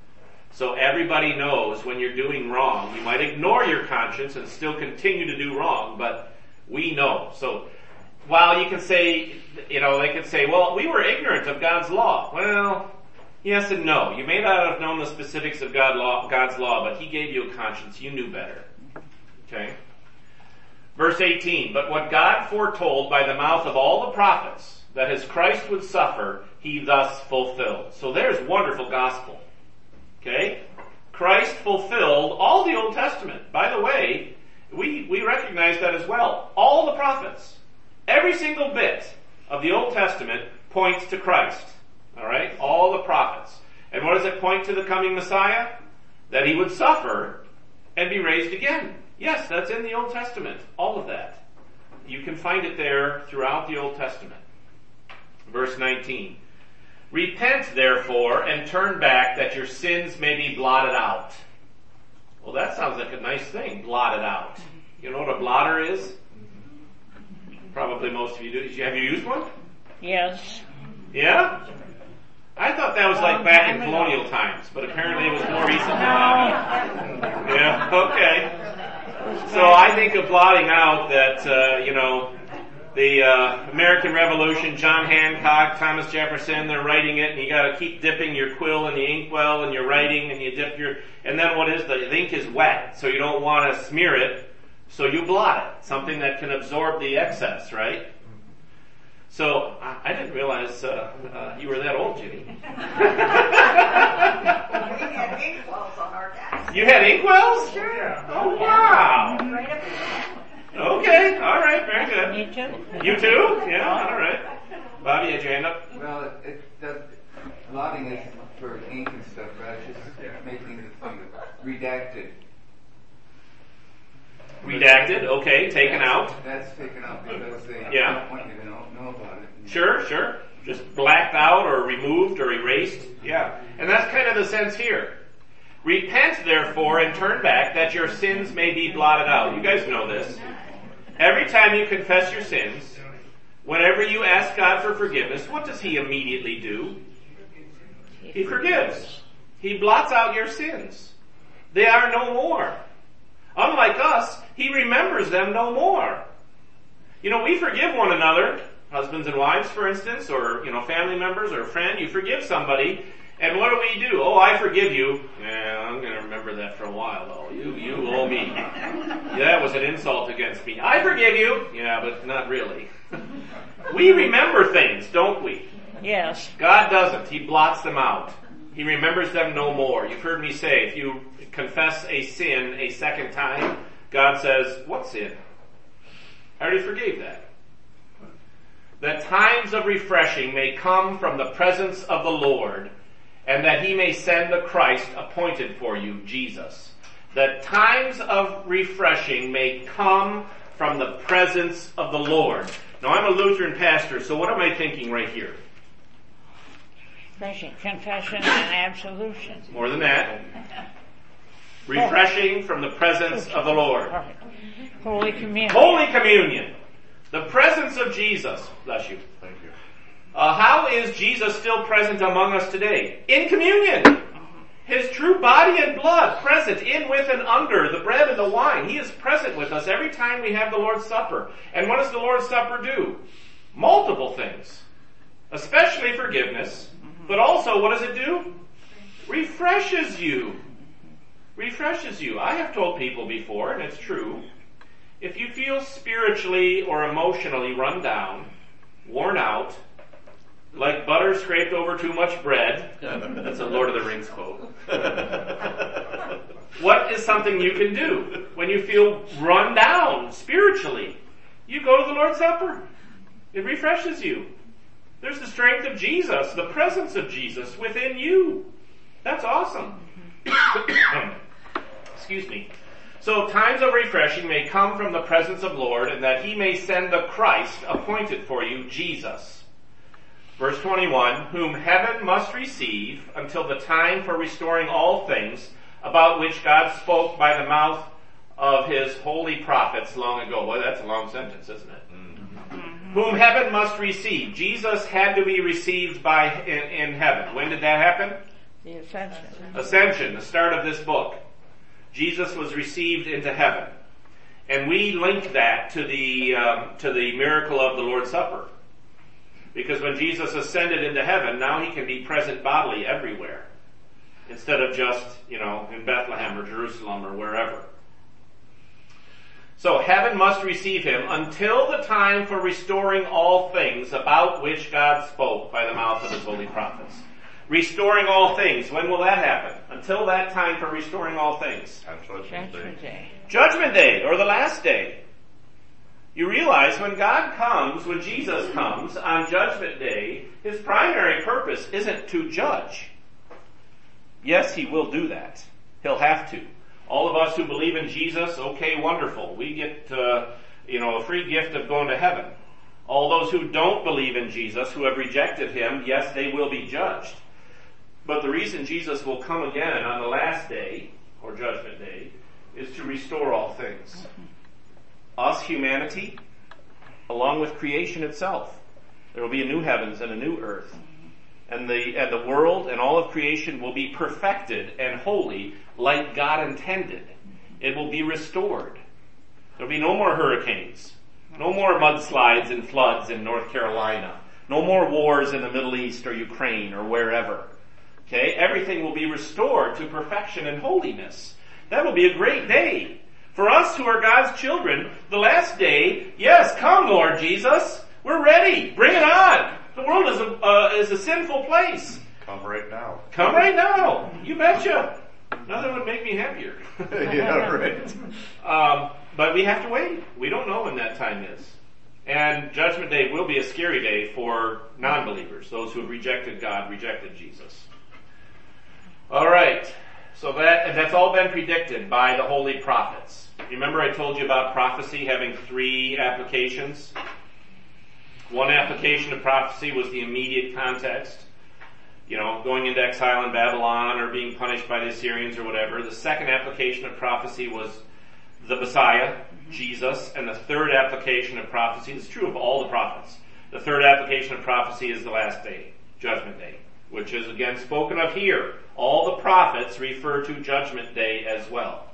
So everybody knows when you're doing wrong. You might ignore your conscience and still continue to do wrong, but we know. So while you can say, they could say, well, we were ignorant of God's law. Well, yes and no. You may not have known the specifics of God's law, but he gave you a conscience. You knew better. Okay? Verse 18, but what God foretold by the mouth of all the prophets, that his Christ would suffer, he thus fulfilled. So there's wonderful gospel. Okay? Christ fulfilled all the Old Testament. By the way, we recognize that as well. All the prophets, every single bit of the Old Testament points to Christ. Alright? All the prophets. And what does it point to the coming Messiah? That he would suffer and be raised again. Yes, that's in the Old Testament. All of that. You can find it there throughout the Old Testament. Verse 19. Repent, therefore, and turn back, that your sins may be blotted out. Well, that sounds like a nice thing, blotted out. You know what a blotter is? Probably most of you do. Have you used one? Yes. Yeah? I thought that was like back in colonial times, but apparently it was more recent than that. Yeah, okay. So I think of blotting out that, the American Revolution, John Hancock, Thomas Jefferson, they're writing it, and you got to keep dipping your quill in the inkwell, and you're writing, and you dip and then what is the ink is wet, so you don't want to smear it, so you blot it, something that can absorb the excess, right? So I didn't realize you were that old, Jimmy. We had inkwells on our desk. You had inkwells? Sure. Oh wow! Right up in the family. Okay, all right, very good. Me too. You too? Yeah, all right. Bobby, had your hand up? Well, blotting is for ink and stuff, right? Just making the thing redacted. Redacted, okay, taken out. That's taken out because they Yeah. don't want you to know about it. Sure. Just blacked out or removed or erased. Yeah. And that's kind of the sense here. Repent, therefore, and turn back, that your sins may be blotted out. You guys know this. Every time you confess your sins, whenever you ask God for forgiveness, what does He immediately do? He forgives. He blots out your sins. They are no more. Unlike us, He remembers them no more. You know, we forgive one another, husbands and wives, for instance, or, family members or a friend. You forgive somebody, and what do? Oh, I forgive you. Yeah, I'm going to remember that for a while, though. You owe me. Yeah, that was an insult against me. I forgive you. Yeah, but not really. We remember things, don't we? Yes. God doesn't. He blots them out. He remembers them no more. You've heard me say, if you confess a sin a second time, God says, what sin? I already forgave that. That times of refreshing may come from the presence of the Lord, and that He may send the Christ appointed for you, Jesus. That times of refreshing may come from the presence of the Lord. Now, I'm a Lutheran pastor, so what am I thinking right here? Confession and absolution. More than that. Refreshing from the presence of the Lord. Holy Communion. Holy Communion. The presence of Jesus. Bless you. Thank you. How is Jesus still present among us today? In communion. His true body and blood present in, with, and under the bread and the wine. He is present with us every time we have the Lord's Supper. And what does the Lord's Supper do? Multiple things. Especially forgiveness. But also, what does it do? Refreshes you. Refreshes you. I have told people before, and it's true, if you feel spiritually or emotionally run down, worn out, like butter scraped over too much bread, that's a Lord of the Rings quote. What is something you can do when you feel run down spiritually? You go to the Lord's Supper. It refreshes you. There's the strength of Jesus, the presence of Jesus within you. That's awesome. Excuse me. So times of refreshing may come from the presence of Lord, and that He may send the Christ appointed for you, Jesus. Verse 21, whom heaven must receive until the time for restoring all things, about which God spoke by the mouth of His holy prophets long ago. Boy, that's a long sentence, isn't it? Whom heaven must receive. Jesus had to be received in heaven. When did that happen? The Ascension. Ascension, the start of this book. Jesus was received into heaven. And we link that to the miracle of the Lord's Supper. Because when Jesus ascended into heaven, now He can be present bodily everywhere. Instead of just, in Bethlehem or Jerusalem or wherever. So heaven must receive Him until the time for restoring all things about which God spoke by the mouth of His holy prophets. Restoring all things. When will that happen? Until that time for restoring all things. On Judgment Day. Judgment Day, or the last day. You realize when God comes, when Jesus comes on Judgment Day, His primary purpose isn't to judge. Yes, He will do that. He'll have to. All of us who believe in Jesus, okay, wonderful. We get, a free gift of going to heaven. All those who don't believe in Jesus, who have rejected Him, yes, they will be judged. But the reason Jesus will come again on the last day, or Judgment Day, is to restore all things. Us, humanity, along with creation itself. There will be a new heavens and a new earth. And the world and all of creation will be perfected and holy like God intended. It will be restored. There will be no more hurricanes, No more mudslides and floods in North Carolina. No more wars in the Middle East or Ukraine or wherever. Okay? Everything will be restored to perfection and holiness. That will be a great day. For us who are God's children, the last day, yes, come Lord Jesus. We're ready. Bring it on. The world is a sinful place. Come right now. Come right now. You betcha. Nothing would make me happier. Yeah, right. But we have to wait. We don't know when that time is. And Judgment Day will be a scary day for non-believers, those who have rejected God, rejected Jesus. All right. So that's all been predicted by the holy prophets. Remember I told you about prophecy having 3 applications? One application of prophecy was the immediate context. Going into exile in Babylon or being punished by the Assyrians or whatever. The second application of prophecy was the Messiah, Jesus. And the third application of prophecy is true of all the prophets. The third application of prophecy is the last day, Judgment Day, which is again spoken of here. All the prophets refer to Judgment Day as well.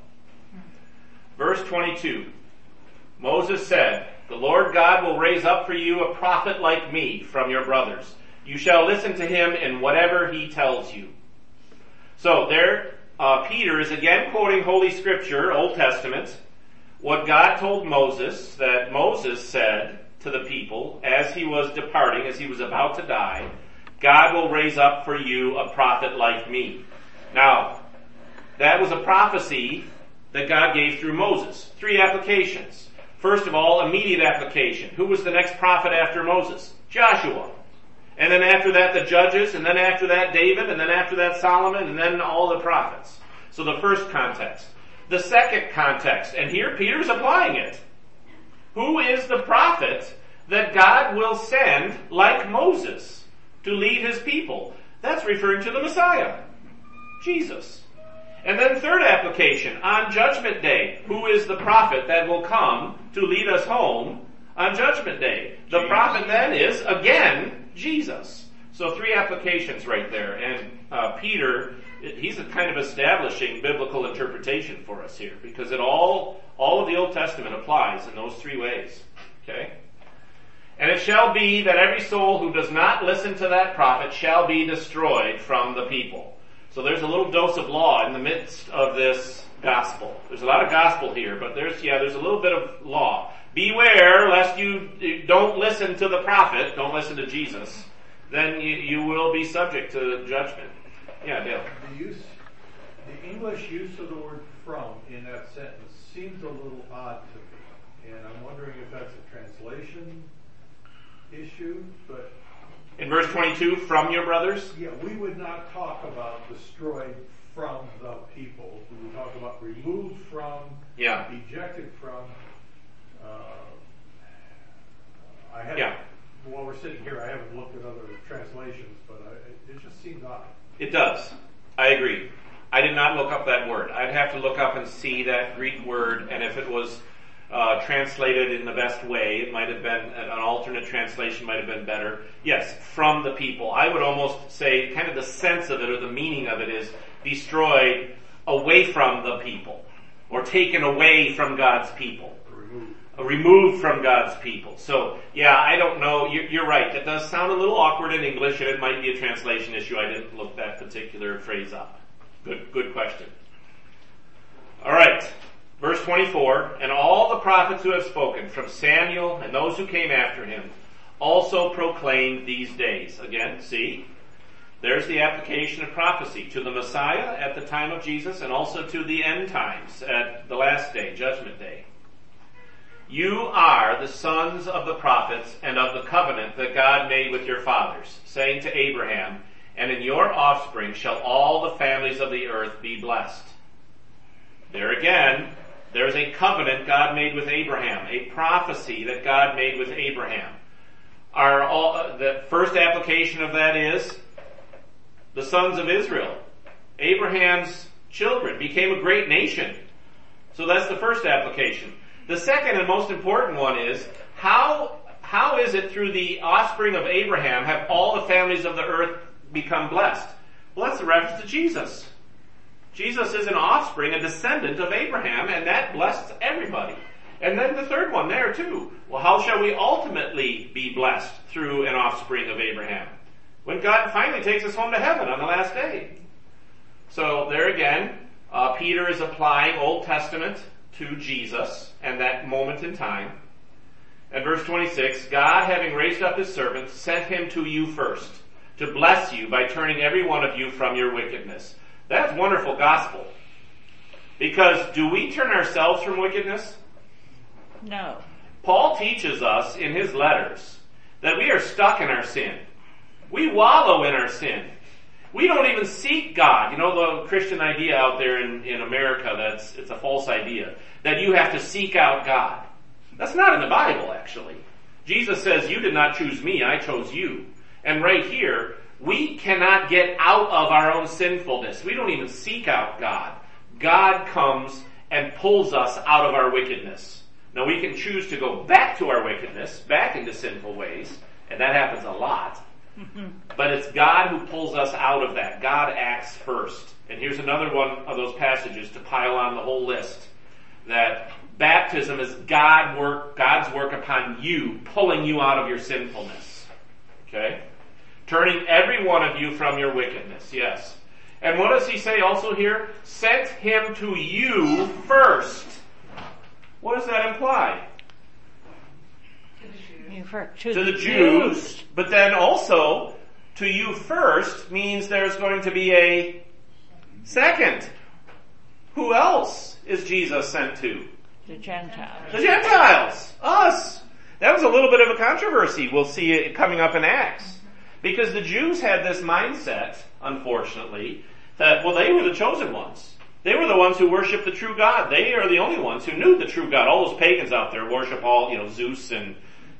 Verse 22. Moses said, "The Lord God will raise up for you a prophet like me from your brothers. You shall listen to him in whatever he tells you." So there, Peter is again quoting Holy Scripture, Old Testament, what God told Moses, that Moses said to the people as he was departing, as he was about to die, "God will raise up for you a prophet like me." Now, that was a prophecy that God gave through Moses. 3 applications. First of all, immediate application. Who was the next prophet after Moses? Joshua. And then after that, the judges, and then after that, David, and then after that, Solomon, and then all the prophets. So the first context. The second context, and here Peter's applying it. Who is the prophet that God will send, like Moses, to lead his people? That's referring to the Messiah, Jesus. And then third application, on Judgment Day, who is the prophet that will come to lead us home on Judgment Day? The prophet then is, again, Jesus. So 3 applications right there. And Peter, he's kind of establishing biblical interpretation for us here, because all of the Old Testament applies in those 3 ways. Okay? "And it shall be that every soul who does not listen to that prophet shall be destroyed from the people." So there's a little dose of law in the midst of this gospel. There's a lot of gospel here, but there's a little bit of law. Beware lest you don't listen to the prophet, don't listen to Jesus, then you will be subject to judgment. Yeah, Dale. The English use of the word "from" in that sentence seems a little odd to me, and I'm wondering if that's a translation issue. But in verse 22, "from your brothers"? Yeah, we would not talk about destroyed from the people. We would talk about removed from, ejected from. While we're sitting here, I haven't looked at other translations, but it just seems odd. It does. I agree. I did not look up that word. I'd have to look up and see that Greek word, and if it was translated in the best way, it might have been, an alternate translation might have been better. Yes, from the people. I would almost say kind of the sense of it, or the meaning of it, is destroyed away from the people, or taken away from God's people. Removed from God's people. So, I don't know. You're right. It does sound a little awkward in English, and it might be a translation issue. I didn't look that particular phrase up. Good question. All right. Verse 24, "And all the prophets who have spoken, from Samuel and those who came after him, also proclaimed these days." Again, see? There's the application of prophecy to the Messiah at the time of Jesus, and also to the end times at the last day, Judgment Day. "You are the sons of the prophets and of the covenant that God made with your fathers, saying to Abraham, 'And in your offspring shall all the families of the earth be blessed.'" There again, there's a covenant God made with Abraham, a prophecy that God made with Abraham. The first application of that is the sons of Israel. Abraham's children became a great nation. So that's the first application. The second and most important one is, how is it through the offspring of Abraham have all the families of the earth become blessed? Well, that's a reference to Jesus. Jesus is an offspring, a descendant of Abraham, and that blessed everybody. And then the third one there too. Well, how shall we ultimately be blessed through an offspring of Abraham? When God finally takes us home to heaven on the last day. So there again, Peter is applying Old Testament to Jesus and that moment in time. And verse 26, God, having raised up his servant, sent him to you first, to bless you by turning every one of you from your wickedness. That's wonderful gospel. Because do we turn ourselves from wickedness? No. Paul teaches us in his letters that we are stuck in our sin. We wallow in our sin. We don't even seek God. You know the Christian idea out there in America, it's a false idea, that you have to seek out God. That's not in the Bible, actually. Jesus says, you did not choose me, I chose you. And right here, we cannot get out of our own sinfulness. We don't even seek out God. God comes and pulls us out of our wickedness. Now we can choose to go back to our wickedness, back into sinful ways, and that happens a lot. But it's God who pulls us out of that. God acts first. And here's another one of those passages to pile on the whole list. That baptism is God's work upon you, pulling you out of your sinfulness. Okay? Turning every one of you from your wickedness. Yes. And what does he say also here? Sent him to you first. What does that imply? To the Jews, but then also to you first means there's going to be a second. Who else is Jesus sent to? The Gentiles. The Gentiles. Us. That was a little bit of a controversy. We'll see it coming up in Acts. Because the Jews had this mindset, unfortunately, that, well, they were the chosen ones. They were the ones who worshiped the true God. They are the only ones who knew the true God. All those pagans out there worship all, Zeus and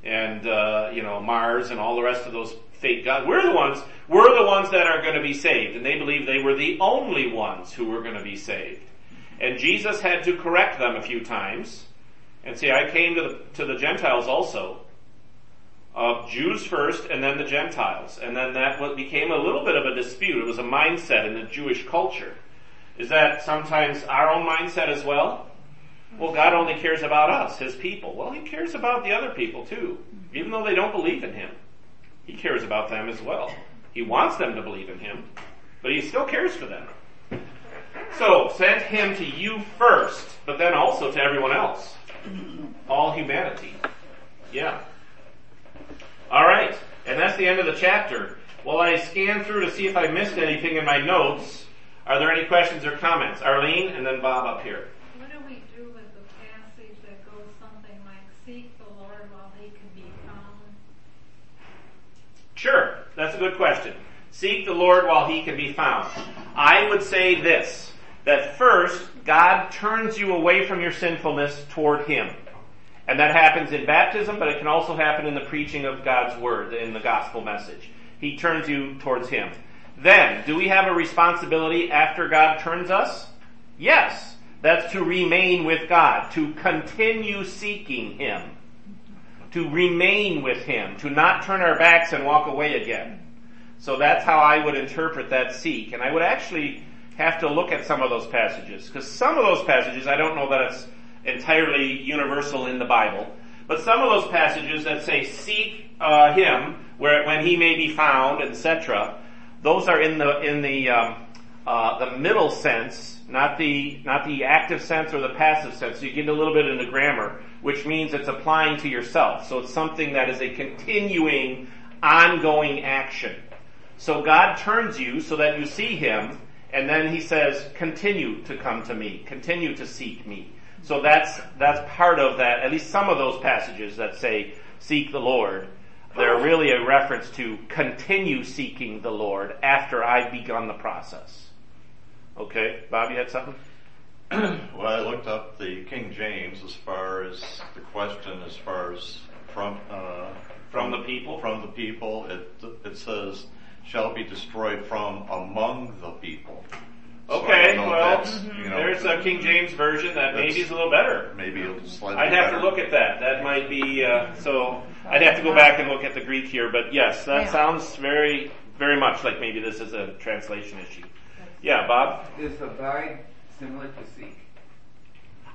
Mars and all the rest of those fake gods. We're the ones that are going to be saved. And they believed they were the only ones who were going to be saved. And Jesus had to correct them a few times and say, I came to the Gentiles also. Jews first and then the Gentiles. And then that became a little bit of a dispute. It was a mindset in the Jewish culture. Is that sometimes our own mindset as well? Well, God only cares about us, his people. Well, he cares about the other people too. Even though they don't believe in him, he cares about them as well. He wants them to believe in him, but he still cares for them. So, sent him to you first, but then also to everyone else. All humanity. Yeah. Alright, and that's the end of the chapter. Well, I scanned through to see if I missed anything in my notes. Are there any questions or comments? Arlene, and then Bob up here. What do we do with the passage that goes something like, seek the Lord while he can be found? Sure, that's a good question. Seek the Lord while he can be found. I would say this, that first, God turns you away from your sinfulness toward him. And that happens in baptism, but it can also happen in the preaching of God's word, in the gospel message. He turns you towards him. Then, do we have a responsibility after God turns us? Yes. That's to remain with God, to continue seeking him, to remain with him, to not turn our backs and walk away again. So that's how I would interpret that seek. And I would actually have to look at some of those passages, because some of those passages, I don't know that it's entirely universal in the Bible, but some of those passages that say seek him when he may be found, etc., those are in the middle sense, not the active sense or the passive sense. So you get a little bit into grammar, which means it's applying to yourself. So it's something that is a continuing, ongoing action. So God turns you so that you see him, and then he says, continue to come to me, continue to seek me. So that's part of that, at least some of those passages that say, seek the Lord. They're really a reference to continue seeking the Lord after I've begun the process. Okay, Bob, you had something? Well, I looked up the King James as far as the question, as far as from the people. From the people, it says, shall be destroyed from among the people. Okay, so well, there's a King James version that maybe is a little better. Maybe slightly I'd have better. to look at that. That might be, so I'd have to go back and look at the Greek here, but yes, that sounds very, very much like maybe this is a translation issue. Yeah, Bob? Is abide similar to seek?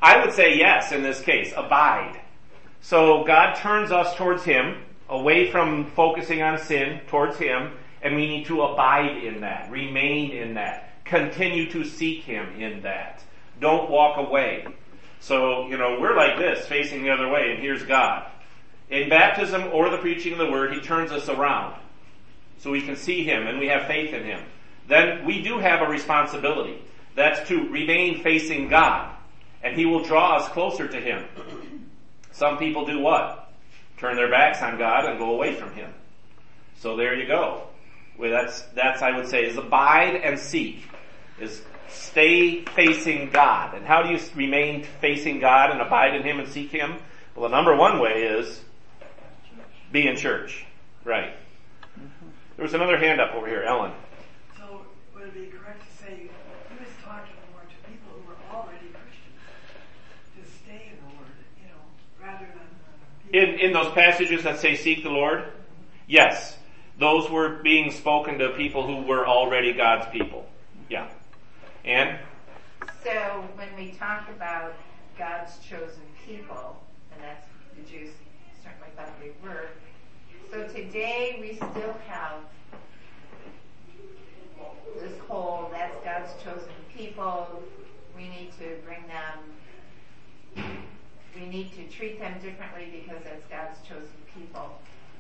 I would say yes in this case. Abide. So God turns us towards Him, away from focusing on sin, towards Him, and we need to abide in that, remain in that, continue to seek Him in that. Don't walk away. So, we're like this, facing the other way, and here's God. In baptism or the preaching of the Word, He turns us around so we can see Him and we have faith in Him. Then we do have a responsibility. That's to remain facing God, and He will draw us closer to Him. Some people do what? Turn their backs on God and go away from Him. So there you go. Well, that's I would say is abide and seek, is stay facing God. And how do you remain facing God and abide in Him and seek Him? Well, the number one way is be in church. Right. There was another hand up over here, Ellen. So would it be correct to say he was talking more to people who were already Christians to stay in the Word, rather than In those passages that say seek the Lord? Yes. Those were being spoken to people who were already God's people. Yeah. And? So when we talk about God's chosen people, and that's the Jews certainly thought they were, so today we still have this whole, that's God's chosen people, we need to bring them, we need to treat them differently because that's God's chosen people,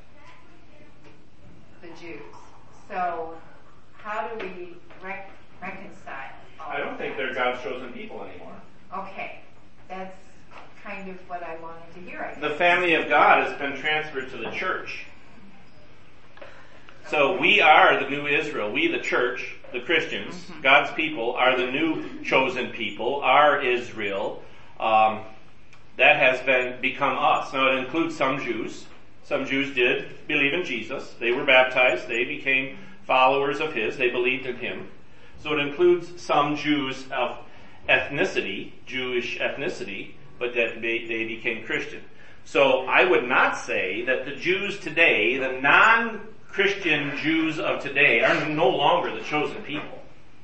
the Jews. So how do we reconcile all I don't think they're God's chosen people anymore. Okay, that's kind of what I wanted to hear, I guess. The family of God has been transferred to the church. So we are the new Israel. We, the church, the Christians, God's people, are the new chosen people, are Israel. That has become us. Now it includes some Jews. Some Jews did believe in Jesus. They were baptized. They became followers of His. They believed in Him. So it includes some Jews of ethnicity, Jewish ethnicity, but that they became Christian. So I would not say that the Jews today, the non-Christian Jews of today, are no longer the chosen people.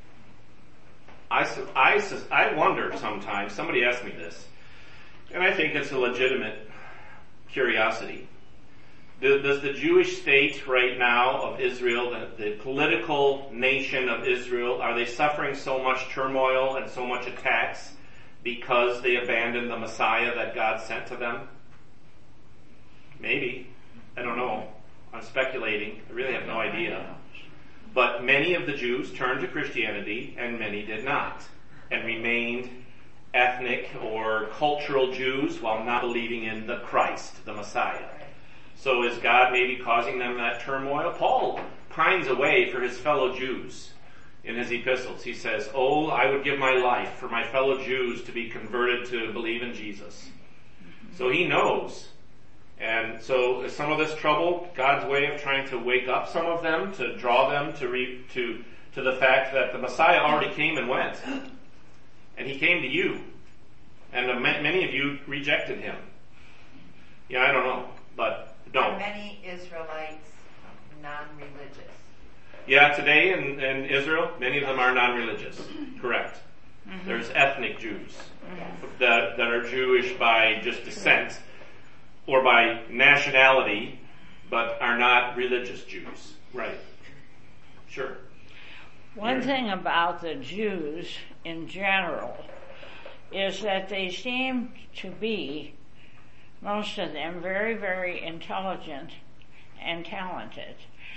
I wonder sometimes, somebody asked me this, and I think it's a legitimate curiosity. Does the Jewish state right now of Israel, the political nation of Israel, are they suffering so much turmoil and so much attacks because they abandoned the Messiah that God sent to them? Maybe. I don't know. I'm speculating. I really have no idea. But many of the Jews turned to Christianity and many did not, and remained ethnic or cultural Jews while not believing in the Christ, the Messiah. So is God maybe causing them that turmoil? Paul pines away for his fellow Jews in his epistles. He says, "Oh, I would give my life for my fellow Jews to be converted to believe in Jesus." So he knows. And so is some of this trouble God's way of trying to wake up some of them, to draw them to the fact that the Messiah already came and went. And He came to you. And many of you rejected Him. Yeah, I don't know. But Are many Israelites non-religious? yeah, today in Israel, many of them are non-religious. Correct. Mm-hmm. There's ethnic Jews that are Jewish by just descent or by nationality, but are not religious Jews. Right. Sure. One thing about the Jews in general is that they seem to be, most of them, very, very intelligent and talented.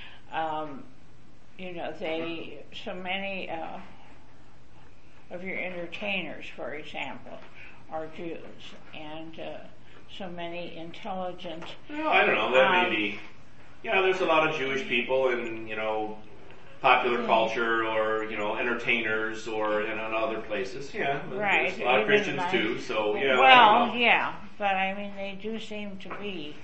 So many of your entertainers, for example, are Jews, and so many intelligent. Well, I don't know. That may be. There's a lot of Jewish people in popular culture, or entertainers, or in other places. Yeah, right. There's a lot of Christians too. So yeah. Well, yeah, but I mean, they do seem to be,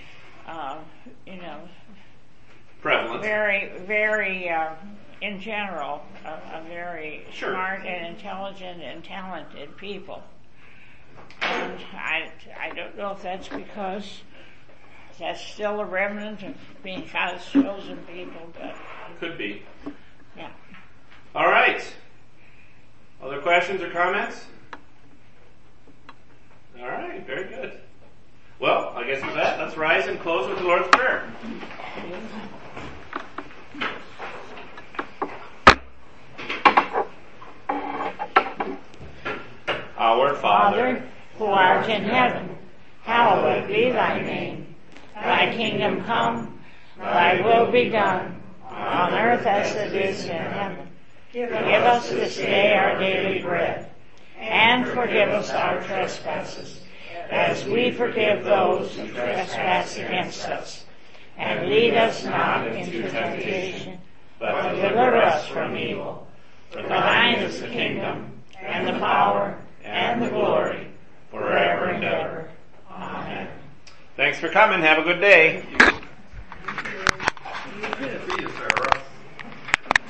prevalent. Very, very, in general, a very smart and intelligent and talented people. And I don't know if that's because that's still a remnant of being God's chosen people, but could be. Yeah. All right. Other questions or comments? All right, very good. Well, I guess with that, let's rise and close with the Lord's Prayer. Our Father, who art in heaven, hallowed be thy name. Thy kingdom come, thy will be done, on earth as it is in heaven. Give us this day our daily bread, and forgive us our trespasses, as we forgive those who trespass against us. And lead us not into temptation, but deliver us from evil. For thine is the kingdom, and the power, and the glory, forever and ever. Amen. Thanks for coming. Have a good day.